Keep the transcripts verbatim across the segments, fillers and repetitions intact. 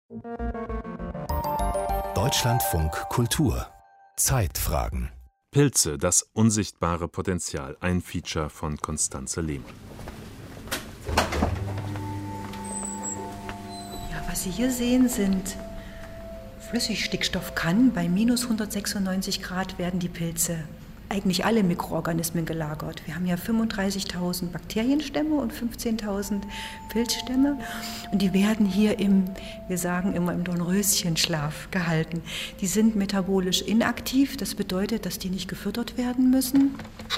Deutschlandfunk Kultur Zeitfragen. Pilze, das unsichtbare Potenzial. Ein Feature von Constanze Lehmann. Ja, was Sie hier sehen, sind Flüssigstickstoffkannen. Bei minus hundertsechsundneunzig Grad werden die Pilze, eigentlich alle Mikroorganismen, gelagert. Wir haben ja fünfunddreißigtausend Bakterienstämme und fünfzehntausend Pilzstämme. Und die werden hier im, wir sagen immer, im Dornröschenschlaf gehalten. Die sind metabolisch inaktiv. Das bedeutet, dass die nicht gefüttert werden müssen.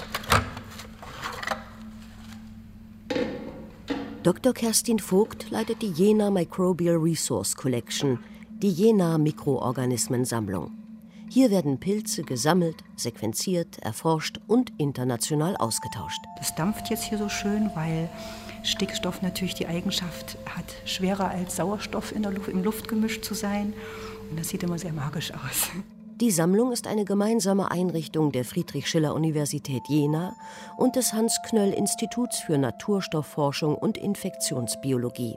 Doktor Kerstin Vogt leitet die Jena Microbial Resource Collection, die Jena Mikroorganismensammlung. Hier werden Pilze gesammelt, sequenziert, erforscht und international ausgetauscht. Das dampft jetzt hier so schön, weil Stickstoff natürlich die Eigenschaft hat, schwerer als Sauerstoff in der Luft, im Luftgemisch zu sein. Und das sieht immer sehr magisch aus. Die Sammlung ist eine gemeinsame Einrichtung der Friedrich-Schiller-Universität Jena und des Hans-Knöll-Instituts für Naturstoffforschung und Infektionsbiologie.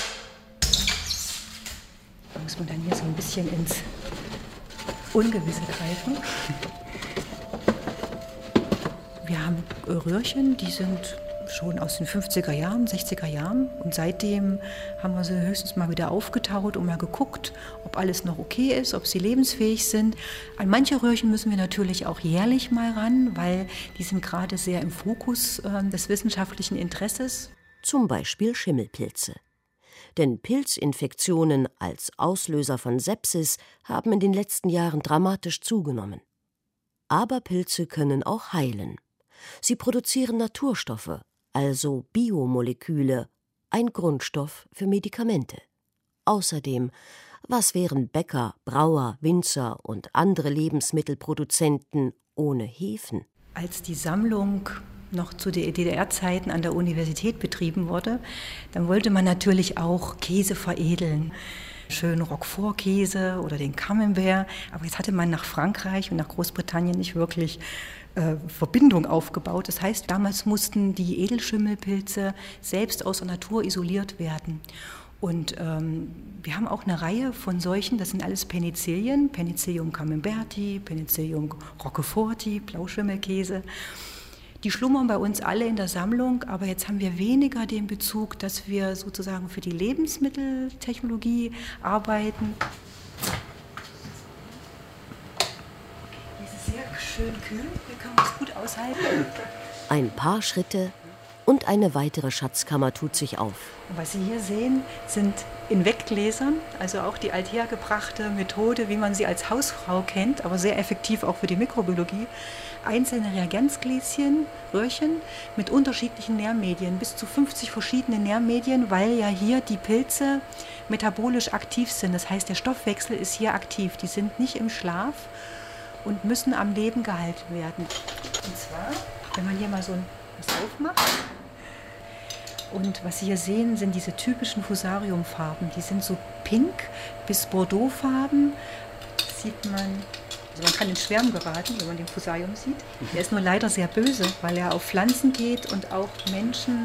Da muss man dann hier so ein bisschen ins Ungewisse greifen. Wir haben Röhrchen, die sind schon aus den fünfziger Jahren, sechziger Jahren. Und seitdem haben wir sie höchstens mal wieder aufgetaut und mal geguckt, ob alles noch okay ist, ob sie lebensfähig sind. An manche Röhrchen müssen wir natürlich auch jährlich mal ran, weil die sind gerade sehr im Fokus äh, des wissenschaftlichen Interesses. Zum Beispiel Schimmelpilze. Denn Pilzinfektionen als Auslöser von Sepsis haben in den letzten Jahren dramatisch zugenommen. Aber Pilze können auch heilen. Sie produzieren Naturstoffe, also Biomoleküle, ein Grundstoff für Medikamente. Außerdem, was wären Bäcker, Brauer, Winzer und andere Lebensmittelproduzenten ohne Hefen? Als die Sammlung noch zu D D R-Zeiten an der Universität betrieben wurde, dann wollte man natürlich auch Käse veredeln. Schönen Roquefort-Käse oder den Camembert. Aber jetzt hatte man nach Frankreich und nach Großbritannien nicht wirklich äh, Verbindung aufgebaut. Das heißt, damals mussten die Edelschimmelpilze selbst aus der Natur isoliert werden. Und ähm, wir haben auch eine Reihe von solchen, das sind alles Penicillien, Penicillium camemberti, Penicillium roqueforti, Blauschimmelkäse. Die schlummern bei uns alle in der Sammlung, aber jetzt haben wir weniger den Bezug, dass wir sozusagen für die Lebensmitteltechnologie arbeiten. Hier ist es sehr schön kühl, hier kann man es gut aushalten. Ein paar Schritte und eine weitere Schatzkammer tut sich auf. Und was Sie hier sehen, sind in Weggläsern, also auch die althergebrachte Methode, wie man sie als Hausfrau kennt, aber sehr effektiv auch für die Mikrobiologie. Einzelne Reagenzgläschen, Röhrchen mit unterschiedlichen Nährmedien, bis zu fünfzig verschiedene Nährmedien, weil ja hier die Pilze metabolisch aktiv sind. Das heißt, der Stoffwechsel ist hier aktiv. Die sind nicht im Schlaf und müssen am Leben gehalten werden. Und zwar, wenn man hier mal so ein was aufmacht. Und was Sie hier sehen, sind diese typischen Fusariumfarben. Die sind so pink bis Bordeauxfarben. Das sieht man. Also man kann in Schwärmen geraten, wenn man den Fusarium sieht. Der ist nur leider sehr böse, weil er auf Pflanzen geht und auch Menschen.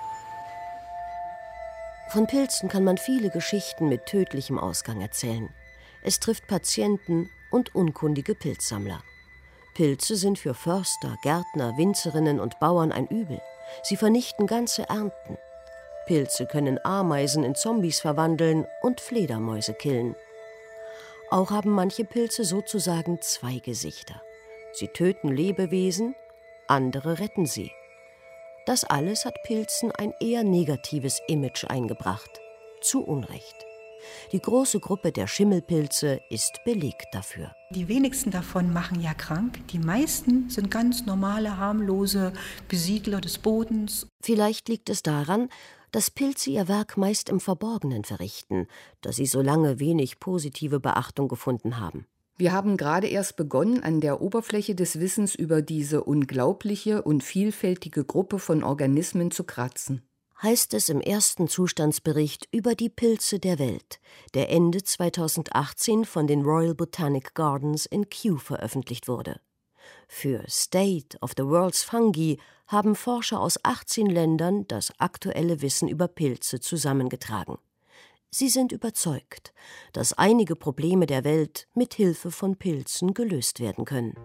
Von Pilzen kann man viele Geschichten mit tödlichem Ausgang erzählen. Es trifft Patienten und unkundige Pilzsammler. Pilze sind für Förster, Gärtner, Winzerinnen und Bauern ein Übel. Sie vernichten ganze Ernten. Pilze können Ameisen in Zombies verwandeln und Fledermäuse killen. Auch haben manche Pilze sozusagen zwei Gesichter. Sie töten Lebewesen, andere retten sie. Das alles hat Pilzen ein eher negatives Image eingebracht. Zu Unrecht. Die große Gruppe der Schimmelpilze ist belegt dafür. Die wenigsten davon machen ja krank. Die meisten sind ganz normale, harmlose Besiedler des Bodens. Vielleicht liegt es daran, dass Pilze ihr Werk meist im Verborgenen verrichten, da sie so lange wenig positive Beachtung gefunden haben. Wir haben gerade erst begonnen, an der Oberfläche des Wissens über diese unglaubliche und vielfältige Gruppe von Organismen zu kratzen. Heißt es im ersten Zustandsbericht über die Pilze der Welt, der Ende zweitausendachtzehn von den Royal Botanic Gardens in Kew veröffentlicht wurde. Für State of the World's Fungi haben Forscher aus achtzehn Ländern das aktuelle Wissen über Pilze zusammengetragen. Sie sind überzeugt, dass einige Probleme der Welt mit Hilfe von Pilzen gelöst werden können.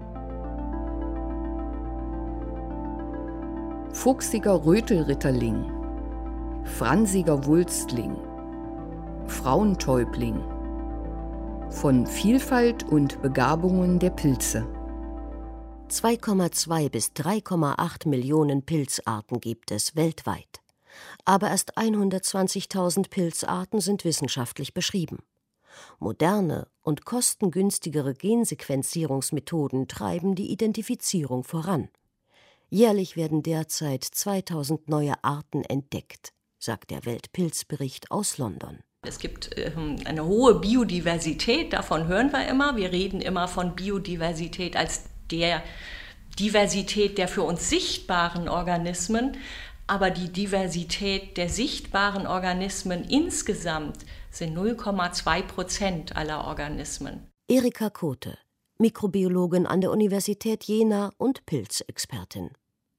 Fuchsiger Rötelritterling, fransiger Wulstling, Frauentäubling. Von Vielfalt und Begabungen der Pilze. zwei Komma zwei bis drei Komma acht Millionen Pilzarten gibt es weltweit. Aber erst hundertzwanzigtausend Pilzarten sind wissenschaftlich beschrieben. Moderne und kostengünstigere Gensequenzierungsmethoden treiben die Identifizierung voran. Jährlich werden derzeit zweitausend neue Arten entdeckt, sagt der Weltpilzbericht aus London. Es gibt ähm, eine hohe Biodiversität, davon hören wir immer. Wir reden immer von Biodiversität als der Diversität der für uns sichtbaren Organismen. Aber die Diversität der sichtbaren Organismen insgesamt sind null Komma zwei Prozent aller Organismen. Erika Kothe, Mikrobiologin an der Universität Jena und Pilzexpertin.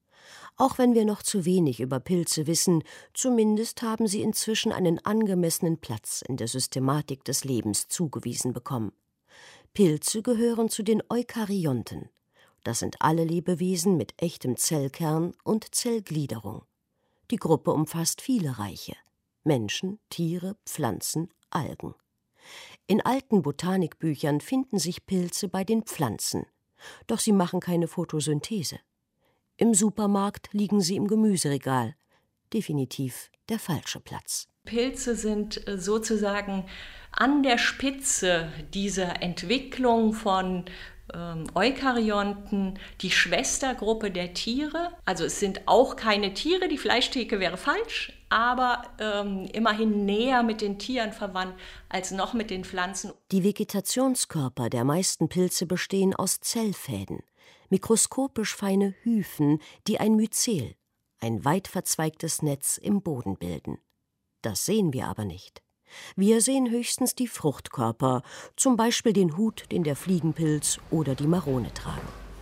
Auch wenn wir noch zu wenig über Pilze wissen, zumindest haben sie inzwischen einen angemessenen Platz in der Systematik des Lebens zugewiesen bekommen. Pilze gehören zu den Eukaryonten. Das sind alle Lebewesen mit echtem Zellkern und Zellgliederung. Die Gruppe umfasst viele Reiche: Menschen, Tiere, Pflanzen, Algen. In alten Botanikbüchern finden sich Pilze bei den Pflanzen, doch sie machen keine Photosynthese. Im Supermarkt liegen sie im Gemüseregal. Definitiv der falsche Platz. Pilze sind sozusagen an der Spitze dieser Entwicklung von ähm, Eukaryonten, die Schwestergruppe der Tiere. Also es sind auch keine Tiere, die Fleischtheke wäre falsch, aber ähm, immerhin näher mit den Tieren verwandt als noch mit den Pflanzen. Die Vegetationskörper der meisten Pilze bestehen aus Zellfäden, mikroskopisch feine Hyphen, die ein Myzel, ein weit verzweigtes Netz im Boden bilden. Das sehen wir aber nicht. Wir sehen höchstens die Fruchtkörper, zum Beispiel den Hut, den der Fliegenpilz oder die Marone tragen.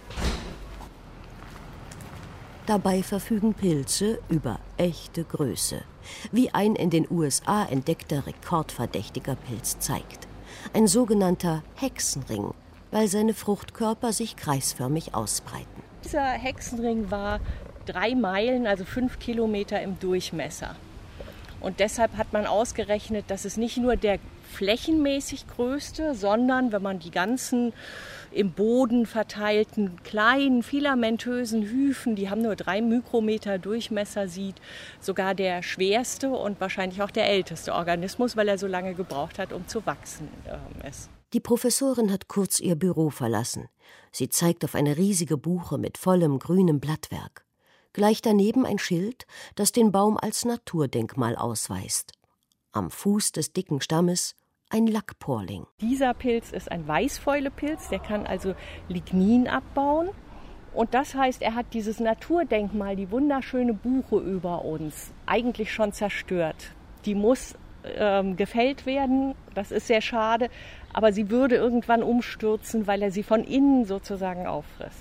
Dabei verfügen Pilze über echte Größe, wie ein in den U S A entdeckter rekordverdächtiger Pilz zeigt. Ein sogenannter Hexenring, weil seine Fruchtkörper sich kreisförmig ausbreiten. Dieser Hexenring war drei Meilen, also fünf Kilometer im Durchmesser. Und deshalb hat man ausgerechnet, dass es nicht nur der flächenmäßig größte, sondern wenn man die ganzen im Boden verteilten kleinen filamentösen Hyphen, die haben nur drei Mikrometer Durchmesser, sieht, sogar der schwerste und wahrscheinlich auch der älteste Organismus, weil er so lange gebraucht hat, um zu wachsen äh, ist. Die Professorin hat kurz ihr Büro verlassen. Sie zeigt auf eine riesige Buche mit vollem grünem Blattwerk. Gleich daneben ein Schild, das den Baum als Naturdenkmal ausweist. Am Fuß des dicken Stammes ein Lackporling. Dieser Pilz ist ein Weißfäulepilz, der kann also Lignin abbauen. Und das heißt, er hat dieses Naturdenkmal, die wunderschöne Buche über uns, eigentlich schon zerstört. Die muss ähm, gefällt werden, das ist sehr schade, aber sie würde irgendwann umstürzen, weil er sie von innen sozusagen auffrisst.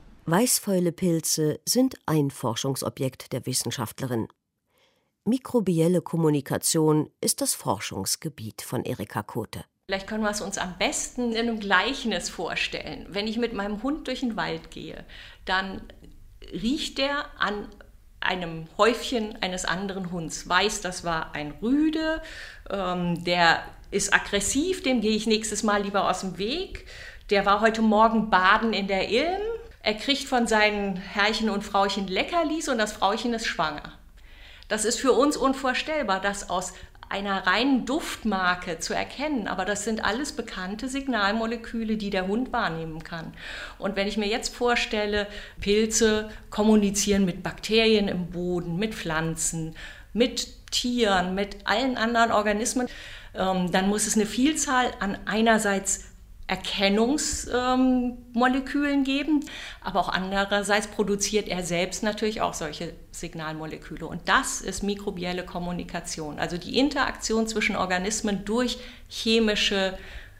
Weißfäulepilze sind ein Forschungsobjekt der Wissenschaftlerin. Mikrobielle Kommunikation ist das Forschungsgebiet von Erika Kothe. Vielleicht können wir es uns am besten in einem Gleichnis vorstellen. Wenn ich mit meinem Hund durch den Wald gehe, dann riecht der an einem Häufchen eines anderen Hunds, weiß, das war ein Rüde, ähm, der ist aggressiv, dem gehe ich nächstes Mal lieber aus dem Weg. Der war heute Morgen baden in der Ilm. Er kriegt von seinen Herrchen und Frauchen Leckerlis und das Frauchen ist schwanger. Das ist für uns unvorstellbar, das aus einer reinen Duftmarke zu erkennen. Aber das sind alles bekannte Signalmoleküle, die der Hund wahrnehmen kann. Und wenn ich mir jetzt vorstelle, Pilze kommunizieren mit Bakterien im Boden, mit Pflanzen, mit Tieren, mit allen anderen Organismen, ähm, dann muss es eine Vielzahl an einerseits Erkennungsmolekülen ähm, geben, aber auch andererseits produziert er selbst natürlich auch solche Signalmoleküle. Und das ist mikrobielle Kommunikation, also die Interaktion zwischen Organismen durch chemische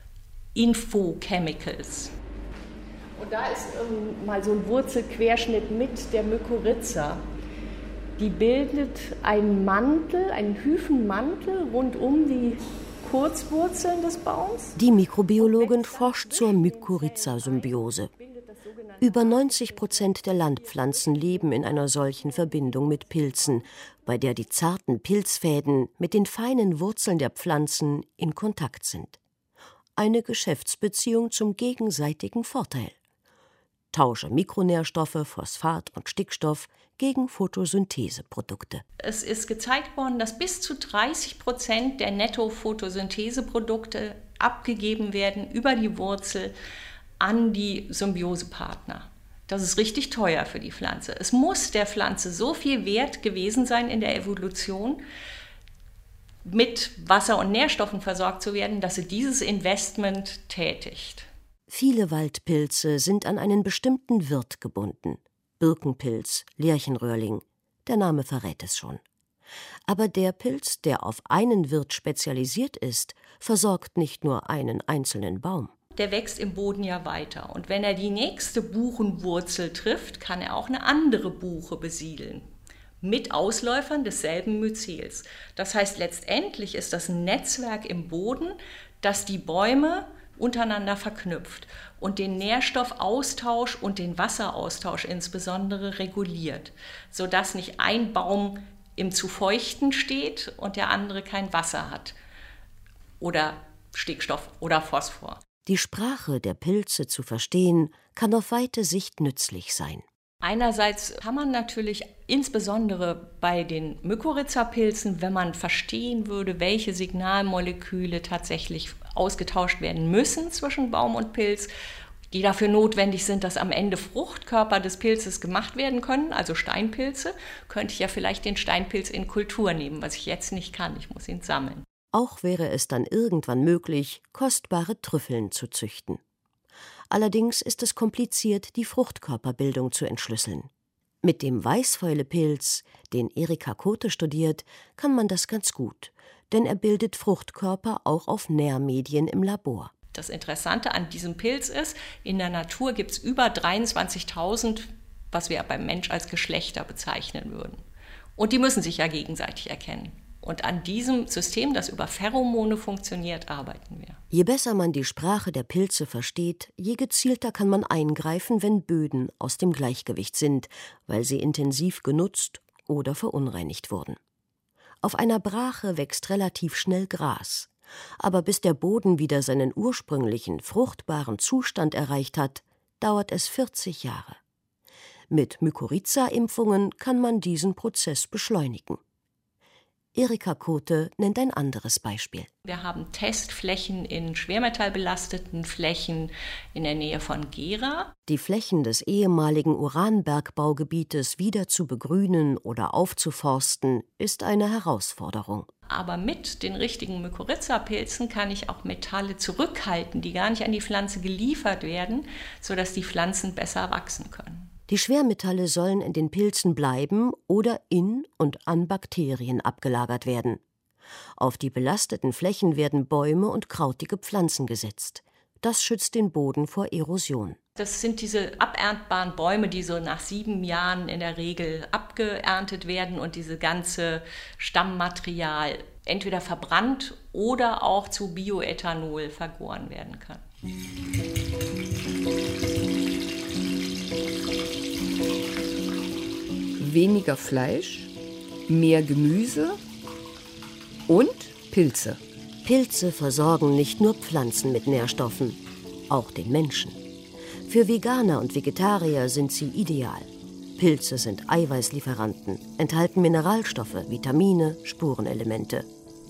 Infochemicals. Und da ist ähm, mal so ein Wurzelquerschnitt mit der Mykorrhiza. Die bildet einen Mantel, einen Hyphenmantel rund um die Kurzwurzeln des Baums. Die Mikrobiologin forscht zur Mykorrhiza-Symbiose. Über neunzig Prozent der Landpflanzen leben in einer solchen Verbindung mit Pilzen, bei der die zarten Pilzfäden mit den feinen Wurzeln der Pflanzen in Kontakt sind. Eine Geschäftsbeziehung zum gegenseitigen Vorteil. Tausche Mikronährstoffe, Phosphat und Stickstoff gegen Photosyntheseprodukte. Es ist gezeigt worden, dass bis zu dreißig Prozent der Netto-Photosyntheseprodukte abgegeben werden über die Wurzel an die Symbiosepartner. Das ist richtig teuer für die Pflanze. Es muss der Pflanze so viel wert gewesen sein in der Evolution, mit Wasser und Nährstoffen versorgt zu werden, dass sie dieses Investment tätigt. Viele Waldpilze sind an einen bestimmten Wirt gebunden. Birkenpilz, Lärchenröhrling, der Name verrät es schon. Aber der Pilz, der auf einen Wirt spezialisiert ist, versorgt nicht nur einen einzelnen Baum. Der wächst im Boden ja weiter. Und wenn er die nächste Buchenwurzel trifft, kann er auch eine andere Buche besiedeln. Mit Ausläufern desselben Myzels. Das heißt, letztendlich ist das ein Netzwerk im Boden, das die Bäume untereinander verknüpft und den Nährstoffaustausch und den Wasseraustausch insbesondere reguliert, sodass nicht ein Baum im zu feuchten steht und der andere kein Wasser hat oder Stickstoff oder Phosphor. Die Sprache der Pilze zu verstehen, kann auf weite Sicht nützlich sein. Einerseits kann man natürlich insbesondere bei den Mykorrhiza-Pilzen, wenn man verstehen würde, welche Signalmoleküle tatsächlich ausgetauscht werden müssen zwischen Baum und Pilz, die dafür notwendig sind, dass am Ende Fruchtkörper des Pilzes gemacht werden können, also Steinpilze, könnte ich ja vielleicht den Steinpilz in Kultur nehmen, was ich jetzt nicht kann, ich muss ihn sammeln. Auch wäre es dann irgendwann möglich, kostbare Trüffeln zu züchten. Allerdings ist es kompliziert, die Fruchtkörperbildung zu entschlüsseln. Mit dem Weißfäulepilz, den Erika Kote studiert, kann man das ganz gut, denn er bildet Fruchtkörper auch auf Nährmedien im Labor. Das Interessante an diesem Pilz ist, in der Natur gibt es über dreiundzwanzigtausend, was wir beim Mensch als Geschlechter bezeichnen würden. Und die müssen sich ja gegenseitig erkennen. Und an diesem System, das über Pheromone funktioniert, arbeiten wir. Je besser man die Sprache der Pilze versteht, je gezielter kann man eingreifen, wenn Böden aus dem Gleichgewicht sind, weil sie intensiv genutzt oder verunreinigt wurden. Auf einer Brache wächst relativ schnell Gras. Aber bis der Boden wieder seinen ursprünglichen, fruchtbaren Zustand erreicht hat, dauert es vierzig Jahre. Mit Mykorrhiza-Impfungen kann man diesen Prozess beschleunigen. Erika Kote nennt ein anderes Beispiel. Wir haben Testflächen in schwermetallbelasteten Flächen in der Nähe von Gera. Die Flächen des ehemaligen Uranbergbaugebietes wieder zu begrünen oder aufzuforsten, ist eine Herausforderung. Aber mit den richtigen Mykorrhiza-Pilzen kann ich auch Metalle zurückhalten, die gar nicht an die Pflanze geliefert werden, sodass die Pflanzen besser wachsen können. Die Schwermetalle sollen in den Pilzen bleiben oder in und an Bakterien abgelagert werden. Auf die belasteten Flächen werden Bäume und krautige Pflanzen gesetzt. Das schützt den Boden vor Erosion. Das sind diese aberntbaren Bäume, die so nach sieben Jahren in der Regel abgeerntet werden und diese ganze Stammmaterial entweder verbrannt oder auch zu Bioethanol vergoren werden kann. Weniger Fleisch, mehr Gemüse und Pilze. Pilze versorgen nicht nur Pflanzen mit Nährstoffen, auch den Menschen. Für Veganer und Vegetarier sind sie ideal. Pilze sind Eiweißlieferanten, enthalten Mineralstoffe, Vitamine, Spurenelemente.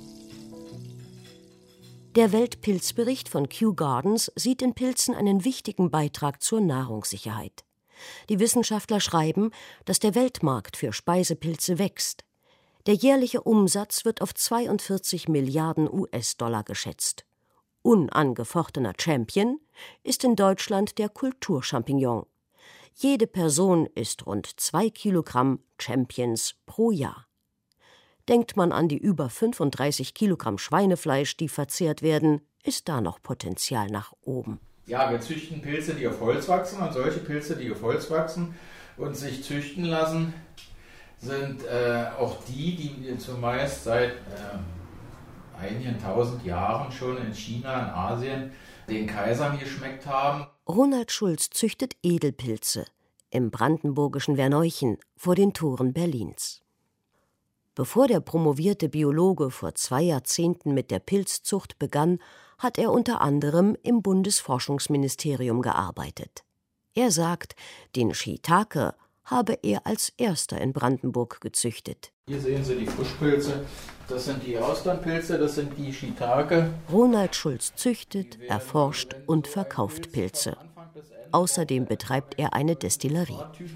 Der Weltpilzbericht von Kew Gardens sieht in Pilzen einen wichtigen Beitrag zur Nahrungssicherheit. Die Wissenschaftler schreiben, dass der Weltmarkt für Speisepilze wächst. Der jährliche Umsatz wird auf zweiundvierzig Milliarden U S-Dollar geschätzt. Unangefochtener Champion ist in Deutschland der Kulturchampignon. Jede Person isst rund zwei Kilogramm Champions pro Jahr. Denkt man an die über fünfunddreißig Kilogramm Schweinefleisch, die verzehrt werden, ist da noch Potenzial nach oben. Ja, wir züchten Pilze, die auf Holz wachsen, und solche Pilze, die auf Holz wachsen und sich züchten lassen, sind äh, auch die, die zumeist seit äh, einigen tausend Jahren schon in China, in Asien, den Kaisern geschmeckt haben. Ronald Schulz züchtet Edelpilze im brandenburgischen Verneuchen vor den Toren Berlins. Bevor der promovierte Biologe vor zwei Jahrzehnten mit der Pilzzucht begann, hat er unter anderem im Bundesforschungsministerium gearbeitet. Er sagt, den Shiitake habe er als erster in Brandenburg gezüchtet. Hier sehen Sie die Frischpilze, das sind die Austernpilze, das sind die Shiitake. Ronald Schulz züchtet, erforscht und verkauft Pilze. Außerdem betreibt er eine Destillerie.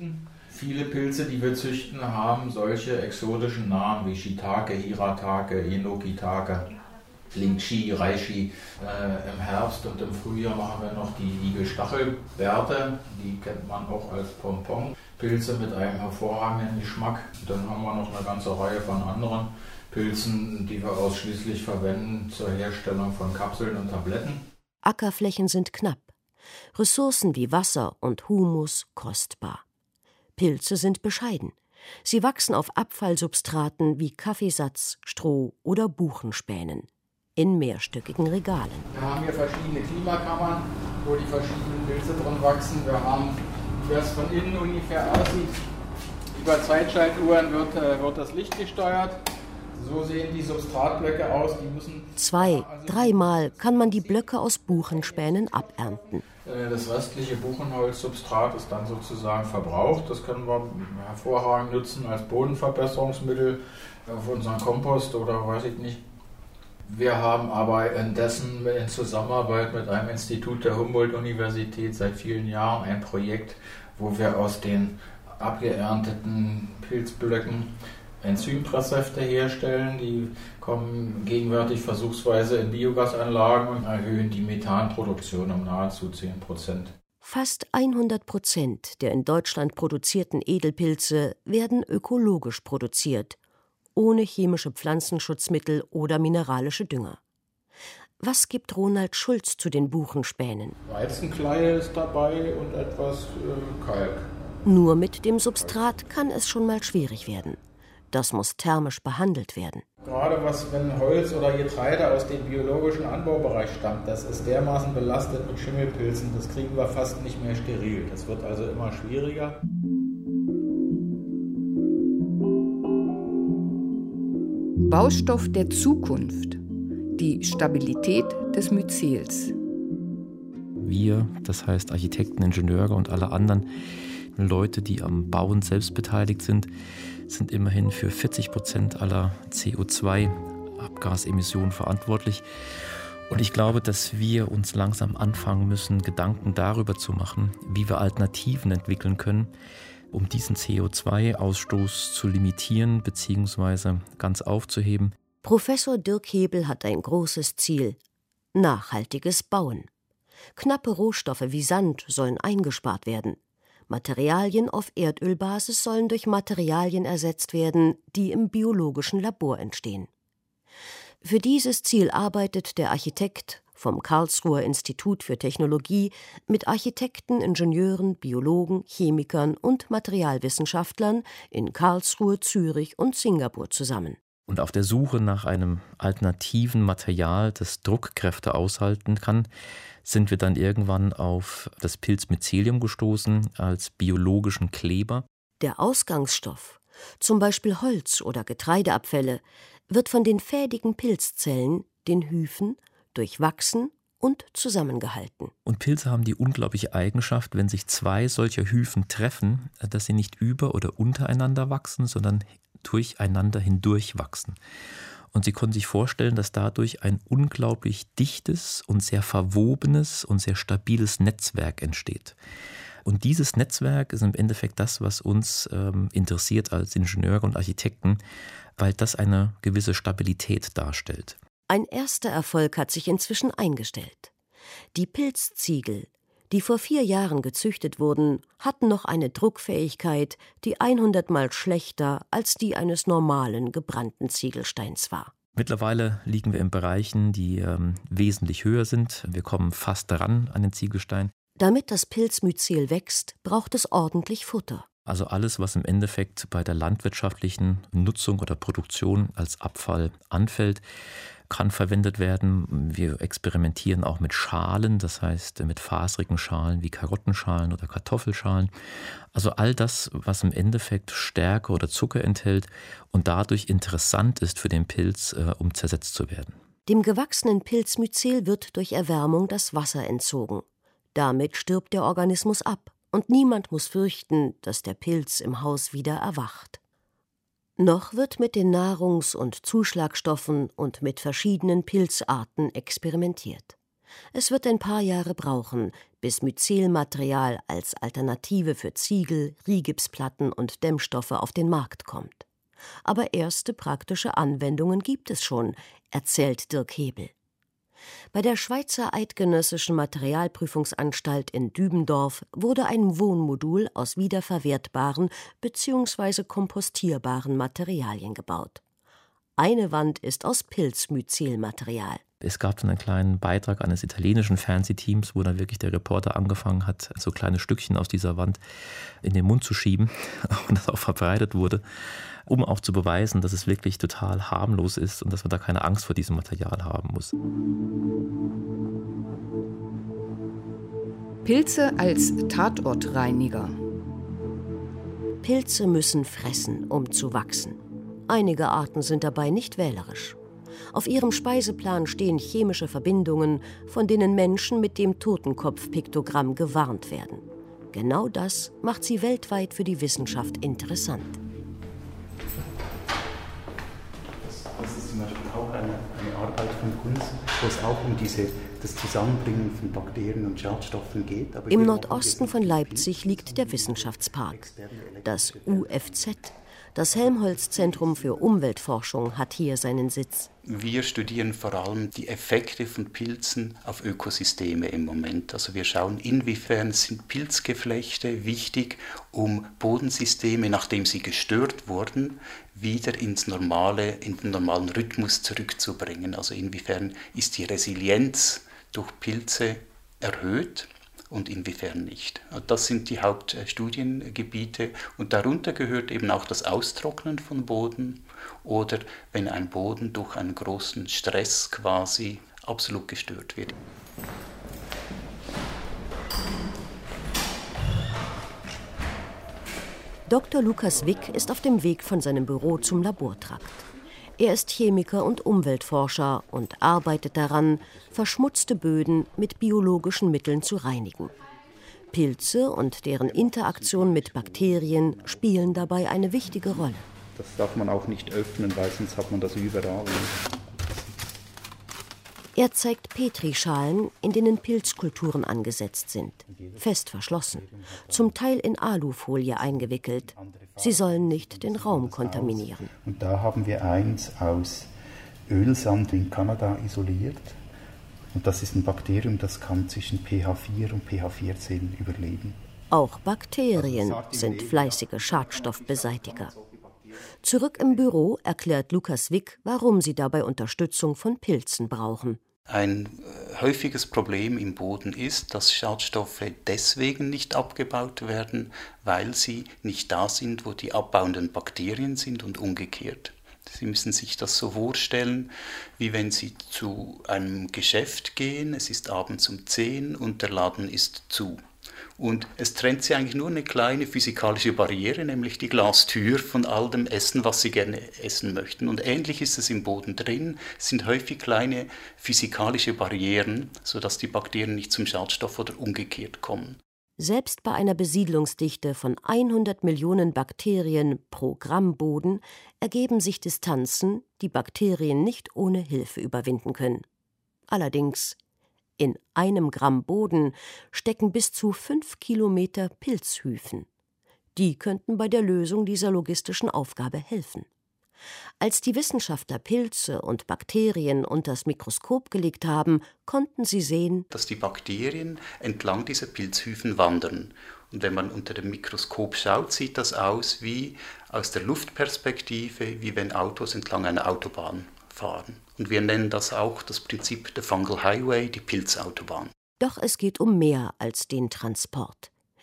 Viele Pilze, die wir züchten, haben solche exotischen Namen wie Shiitake, Hiratake, Enokitake, Lingqi, Reishi. Äh, Im Herbst und im Frühjahr machen wir noch die Igelstachelbeerte, die kennt man auch als Pompon. Pilze mit einem hervorragenden Geschmack. Dann haben wir noch eine ganze Reihe von anderen Pilzen, die wir ausschließlich verwenden zur Herstellung von Kapseln und Tabletten. Ackerflächen sind knapp, Ressourcen wie Wasser und Humus kostbar. Pilze sind bescheiden. Sie wachsen auf Abfallsubstraten wie Kaffeesatz, Stroh oder Buchenspänen in mehrstöckigen Regalen. Wir haben hier verschiedene Klimakammern, wo die verschiedenen Pilze drin wachsen. Wir haben, wie das von innen ungefähr aussieht, über Zeitschaltuhren wird, äh, wird das Licht gesteuert. So sehen die Substratblöcke aus. Die müssen Zwei, dreimal kann man die Blöcke aus Buchenspänen abernten. Das restliche Buchenholzsubstrat ist dann sozusagen verbraucht. Das können wir hervorragend nutzen als Bodenverbesserungsmittel auf unseren Kompost oder weiß ich nicht. Wir haben aber indessen in Zusammenarbeit mit einem Institut der Humboldt-Universität seit vielen Jahren ein Projekt, wo wir aus den abgeernteten Pilzblöcken Enzympresssäfte herstellen. Die kommen gegenwärtig versuchsweise in Biogasanlagen und erhöhen die Methanproduktion um nahezu zehn Prozent. Fast hundert Prozent der in Deutschland produzierten Edelpilze werden ökologisch produziert, ohne chemische Pflanzenschutzmittel oder mineralische Dünger. Was gibt Ronald Schulz zu den Buchenspänen? Weizenkleie ist dabei und etwas äh, Kalk. Nur mit dem Substrat kann es schon mal schwierig werden. Das muss thermisch behandelt werden. Gerade was, wenn Holz oder Getreide aus dem biologischen Anbaubereich stammt, das ist dermaßen belastet mit Schimmelpilzen, das kriegen wir fast nicht mehr steril. Das wird also immer schwieriger. Baustoff der Zukunft, die Stabilität des Myzels. Wir, das heißt Architekten, Ingenieure und alle anderen Leute, die am Bauen selbst beteiligt sind, sind immerhin für vierzig Prozent aller C O zwei Abgasemissionen verantwortlich. Und ich glaube, dass wir uns langsam anfangen müssen, Gedanken darüber zu machen, wie wir Alternativen entwickeln können, um diesen C O zwei Ausstoß zu limitieren bzw. ganz aufzuheben. Professor Dirk Hebel hat ein großes Ziel: nachhaltiges Bauen. Knappe Rohstoffe wie Sand sollen eingespart werden. Materialien auf Erdölbasis sollen durch Materialien ersetzt werden, die im biologischen Labor entstehen. Für dieses Ziel arbeitet der Architekt vom Karlsruher Institut für Technologie mit Architekten, Ingenieuren, Biologen, Chemikern und Materialwissenschaftlern in Karlsruhe, Zürich und Singapur zusammen. Und auf der Suche nach einem alternativen Material, das Druckkräfte aushalten kann, sind wir dann irgendwann auf das Pilz Mycelium gestoßen als biologischen Kleber. Der Ausgangsstoff, zum Beispiel Holz oder Getreideabfälle, wird von den fädigen Pilzzellen, den Hyphen, durchwachsen und zusammengehalten. Und Pilze haben die unglaubliche Eigenschaft, wenn sich zwei solcher Hyphen treffen, dass sie nicht über- oder untereinander wachsen, sondern durcheinander hindurch wachsen. Und Sie konnten sich vorstellen, dass dadurch ein unglaublich dichtes und sehr verwobenes und sehr stabiles Netzwerk entsteht. Und dieses Netzwerk ist im Endeffekt das, was uns ähm, interessiert als Ingenieure und Architekten, weil das eine gewisse Stabilität darstellt. Ein erster Erfolg hat sich inzwischen eingestellt. Die Pilzziegel, die vor vier Jahren gezüchtet wurden, hatten noch eine Druckfähigkeit, die hundertmal schlechter als die eines normalen gebrannten Ziegelsteins war. Mittlerweile liegen wir in Bereichen, die ähm, wesentlich höher sind. Wir kommen fast ran an den Ziegelstein. Damit das Pilzmyzel wächst, braucht es ordentlich Futter. Also alles, was im Endeffekt bei der landwirtschaftlichen Nutzung oder Produktion als Abfall anfällt, kann verwendet werden. Wir experimentieren auch mit Schalen, das heißt mit faserigen Schalen wie Karottenschalen oder Kartoffelschalen. Also all das, was im Endeffekt Stärke oder Zucker enthält und dadurch interessant ist für den Pilz, äh, um zersetzt zu werden. Dem gewachsenen Pilzmyzel wird durch Erwärmung das Wasser entzogen. Damit stirbt der Organismus ab und niemand muss fürchten, dass der Pilz im Haus wieder erwacht. Noch wird mit den Nahrungs- und Zuschlagstoffen und mit verschiedenen Pilzarten experimentiert. Es wird ein paar Jahre brauchen, bis Myzelmaterial als Alternative für Ziegel, Rigipsplatten und Dämmstoffe auf den Markt kommt. Aber erste praktische Anwendungen gibt es schon, erzählt Dirk Hebel. Bei der Schweizer Eidgenössischen Materialprüfungsanstalt in Dübendorf wurde ein Wohnmodul aus wiederverwertbaren bzw. kompostierbaren Materialien gebaut. Eine Wand ist aus Pilzmyzelmaterial. Es gab dann einen kleinen Beitrag eines italienischen Fernsehteams, wo dann wirklich der Reporter angefangen hat, so kleine Stückchen aus dieser Wand in den Mund zu schieben und das auch verbreitet wurde, um auch zu beweisen, dass es wirklich total harmlos ist und dass man da keine Angst vor diesem Material haben muss. Pilze als Tatortreiniger. Pilze müssen fressen, um zu wachsen. Einige Arten sind dabei nicht wählerisch. Auf ihrem Speiseplan stehen chemische Verbindungen, von denen Menschen mit dem Totenkopf-Piktogramm gewarnt werden. Genau das macht sie weltweit für die Wissenschaft interessant. Das ist zum Beispiel auch eine, eine Arbeit von uns, wo es auch um diese, das Zusammenbringen von Bakterien und Schadstoffen geht. Aber im Nordosten von Leipzig liegt der Wissenschaftspark. Das U F Z, das Helmholtz-Zentrum für Umweltforschung, hat hier seinen Sitz. Wir studieren vor allem die Effekte von Pilzen auf Ökosysteme im Moment. Also wir schauen, inwiefern sind Pilzgeflechte wichtig, um Bodensysteme, nachdem sie gestört wurden, wieder ins normale, in den normalen Rhythmus zurückzubringen. Also inwiefern ist die Resilienz durch Pilze erhöht und inwiefern nicht. Das sind die Hauptstudiengebiete und darunter gehört eben auch das Austrocknen von Boden oder wenn ein Boden durch einen großen Stress quasi absolut gestört wird. Doktor Lukas Wick ist auf dem Weg von seinem Büro zum Labortrakt. Er ist Chemiker und Umweltforscher und arbeitet daran, verschmutzte Böden mit biologischen Mitteln zu reinigen. Pilze und deren Interaktion mit Bakterien spielen dabei eine wichtige Rolle. Das darf man auch nicht öffnen, weil sonst hat man das überall. Er zeigt Petrischalen, in denen Pilzkulturen angesetzt sind, fest verschlossen, zum Teil in Alufolie eingewickelt. Sie sollen nicht den Raum kontaminieren. Und da haben wir eins aus Ölsand in Kanada isoliert. Und das ist ein Bakterium, das kann zwischen pH vier und pH vierzehn überleben. Auch Bakterien sind fleißige Schadstoffbeseitiger. Zurück im Büro erklärt Lukas Wick, warum sie dabei Unterstützung von Pilzen brauchen. Ein häufiges Problem im Boden ist, dass Schadstoffe deswegen nicht abgebaut werden, weil sie nicht da sind, wo die abbauenden Bakterien sind und umgekehrt. Sie müssen sich das so vorstellen, wie wenn Sie zu einem Geschäft gehen, es ist abends um zehn und der Laden ist zu. Und es trennt sie eigentlich nur eine kleine physikalische Barriere, nämlich die Glastür von all dem Essen, was sie gerne essen möchten. Und ähnlich ist es im Boden drin. Es sind häufig kleine physikalische Barrieren, sodass die Bakterien nicht zum Schadstoff oder umgekehrt kommen. Selbst bei einer Besiedlungsdichte von hundert Millionen Bakterien pro Gramm Boden ergeben sich Distanzen, die Bakterien nicht ohne Hilfe überwinden können. Allerdings in einem Gramm Boden stecken bis zu fünf Kilometer Pilzhyphen. Die könnten bei der Lösung dieser logistischen Aufgabe helfen. Als die Wissenschaftler Pilze und Bakterien unters Mikroskop gelegt haben, konnten sie sehen, dass die Bakterien entlang dieser Pilzhyphen wandern. Und wenn man unter dem Mikroskop schaut, sieht das aus wie aus der Luftperspektive, wie wenn Autos entlang einer Autobahn fahren. Und wir nennen das auch das Prinzip der Fungal Highway, die Pilzautobahn. Doch es geht um mehr als den Transport.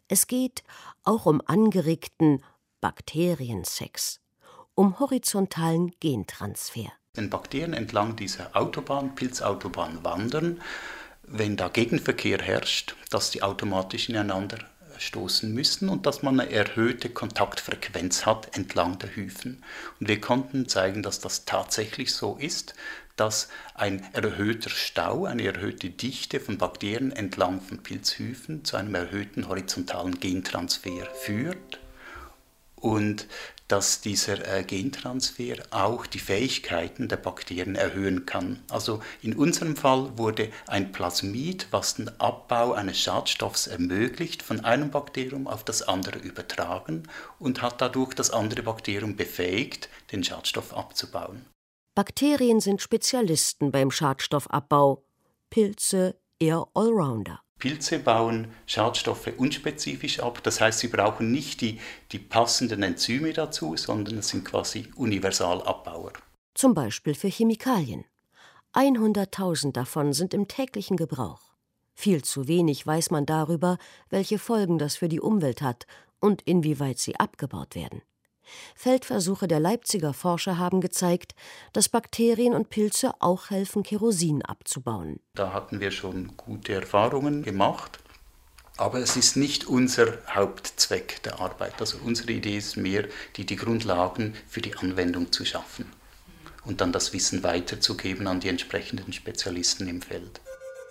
Es geht auch um angeregten Bakteriensex, um horizontalen Gentransfer. Wenn Bakterien entlang dieser Autobahn, Pilzautobahn wandern, wenn da Gegenverkehr herrscht, dass die automatisch ineinander stoßen müssen und dass man eine erhöhte Kontaktfrequenz hat entlang der Hyphen. Und wir konnten zeigen, dass das tatsächlich so ist, dass ein erhöhter Stau, eine erhöhte Dichte von Bakterien entlang von Pilzhyphen zu einem erhöhten horizontalen Gentransfer führt und dass dieser äh, Gentransfer auch die Fähigkeiten der Bakterien erhöhen kann. Also in unserem Fall wurde ein Plasmid, was den Abbau eines Schadstoffs ermöglicht, von einem Bakterium auf das andere übertragen und hat dadurch das andere Bakterium befähigt, den Schadstoff abzubauen. Bakterien sind Spezialisten beim Schadstoffabbau, Pilze eher Allrounder. Pilze bauen Schadstoffe unspezifisch ab, das heißt, sie brauchen nicht die, die passenden Enzyme dazu, sondern es sind quasi Universalabbauer. Zum Beispiel für Chemikalien. hunderttausend davon sind im täglichen Gebrauch. Viel zu wenig weiß man darüber, welche Folgen das für die Umwelt hat und inwieweit sie abgebaut werden. Feldversuche der Leipziger Forscher haben gezeigt, dass Bakterien und Pilze auch helfen, Kerosin abzubauen. Da hatten wir schon gute Erfahrungen gemacht, aber es ist nicht unser Hauptzweck der Arbeit. Also unsere Idee ist mehr, die, die Grundlagen für die Anwendung zu schaffen und dann das Wissen weiterzugeben an die entsprechenden Spezialisten im Feld.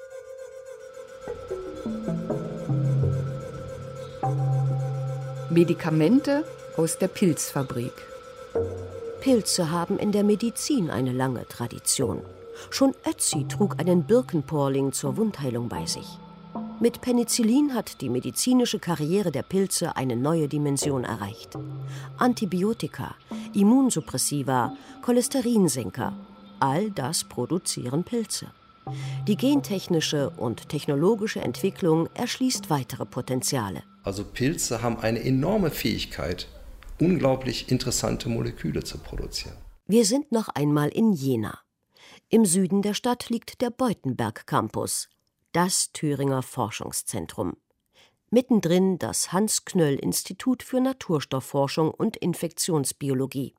Medikamente aus der Pilzfabrik. Pilze haben in der Medizin eine lange Tradition. Schon Ötzi trug einen Birkenporling zur Wundheilung bei sich. Mit Penicillin hat die medizinische Karriere der Pilze eine neue Dimension erreicht. Antibiotika, Immunsuppressiva, Cholesterinsenker, all das produzieren Pilze. Die gentechnische und technologische Entwicklung erschließt weitere Potenziale. Also Pilze haben eine enorme Fähigkeit, unglaublich interessante Moleküle zu produzieren. Wir sind noch einmal in Jena. Im Süden der Stadt liegt der Beutenberg Campus, das Thüringer Forschungszentrum. Mittendrin das Hans-Knöll-Institut für Naturstoffforschung und Infektionsbiologie.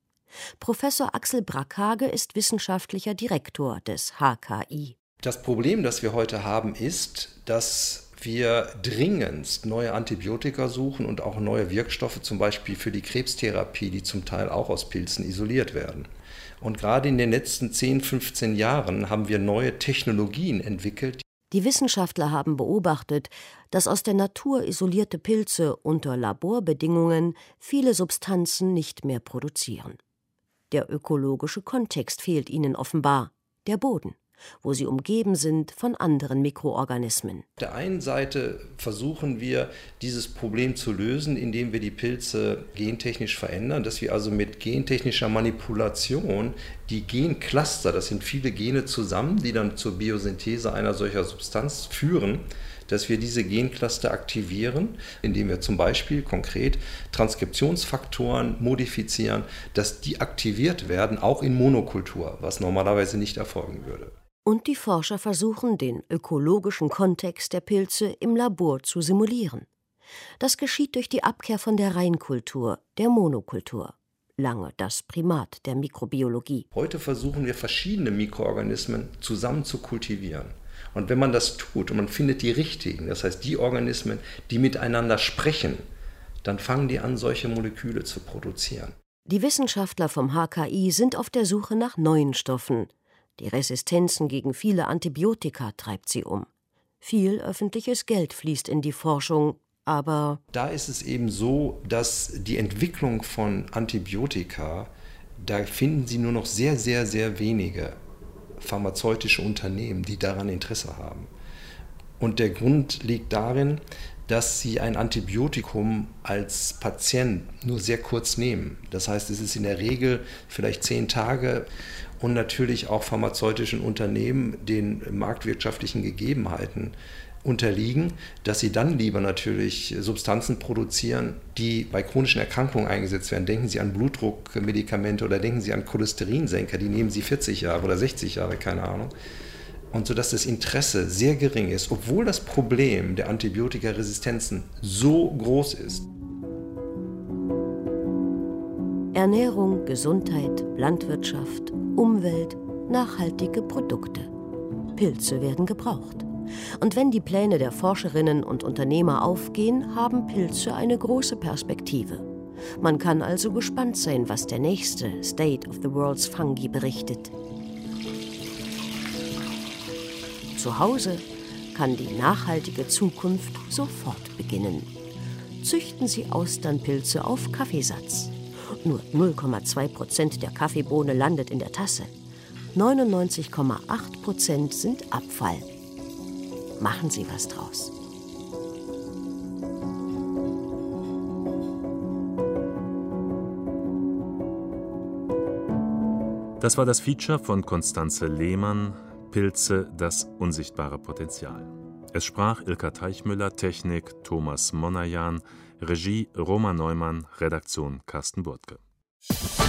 Professor Axel Brackhage ist wissenschaftlicher Direktor des H K I. Das Problem, das wir heute haben, ist, dass wir dringendst neue Antibiotika suchen und auch neue Wirkstoffe, zum Beispiel für die Krebstherapie, die zum Teil auch aus Pilzen isoliert werden. Und gerade in den letzten zehn, fünfzehn Jahren haben wir neue Technologien entwickelt. Die Wissenschaftler haben beobachtet, dass aus der Natur isolierte Pilze unter Laborbedingungen viele Substanzen nicht mehr produzieren. Der ökologische Kontext fehlt ihnen offenbar, der Boden, wo sie umgeben sind von anderen Mikroorganismen. Auf der einen Seite versuchen wir, dieses Problem zu lösen, indem wir die Pilze gentechnisch verändern, dass wir also mit gentechnischer Manipulation die Gencluster, das sind viele Gene zusammen, die dann zur Biosynthese einer solcher Substanz führen, dass wir diese Gencluster aktivieren, indem wir zum Beispiel konkret Transkriptionsfaktoren modifizieren, dass die aktiviert werden, auch in Monokultur, was normalerweise nicht erfolgen würde. Und die Forscher versuchen, den ökologischen Kontext der Pilze im Labor zu simulieren. Das geschieht durch die Abkehr von der Reinkultur, der Monokultur. Lange das Primat der Mikrobiologie. Heute versuchen wir, verschiedene Mikroorganismen zusammen zu kultivieren. Und wenn man das tut und man findet die richtigen, das heißt die Organismen, die miteinander sprechen, dann fangen die an, solche Moleküle zu produzieren. Die Wissenschaftler vom H K I sind auf der Suche nach neuen Stoffen. Die Resistenzen gegen viele Antibiotika treibt sie um. Viel öffentliches Geld fließt in die Forschung, aber da ist es eben so, dass die Entwicklung von Antibiotika, da finden Sie nur noch sehr, sehr, sehr wenige pharmazeutische Unternehmen, die daran Interesse haben. Und der Grund liegt darin, dass sie ein Antibiotikum als Patient nur sehr kurz nehmen. Das heißt, es ist in der Regel vielleicht zehn Tage und natürlich auch pharmazeutischen Unternehmen den marktwirtschaftlichen Gegebenheiten unterliegen, dass sie dann lieber natürlich Substanzen produzieren, die bei chronischen Erkrankungen eingesetzt werden. Denken Sie an Blutdruckmedikamente oder denken Sie an Cholesterinsenker, die nehmen Sie vierzig Jahre oder sechzig Jahre, keine Ahnung. Und sodass das Interesse sehr gering ist, obwohl das Problem der Antibiotikaresistenzen so groß ist. Ernährung, Gesundheit, Landwirtschaft, Umwelt, nachhaltige Produkte. Pilze werden gebraucht. Und wenn die Pläne der Forscherinnen und Unternehmer aufgehen, haben Pilze eine große Perspektive. Man kann also gespannt sein, was der nächste State of the World's Fungi berichtet. Zu Hause kann die nachhaltige Zukunft sofort beginnen. Züchten Sie Austernpilze auf Kaffeesatz. Nur null Komma zwei Prozent der Kaffeebohne landet in der Tasse. neunundneunzig Komma acht Prozent sind Abfall. Machen Sie was draus. Das war das Feature von Constanze Lehmann, Pilze, das unsichtbare Potenzial. Es sprach Ilka Teichmüller, Technik Thomas Monajan, Regie Roman Neumann, Redaktion Carsten Burtke.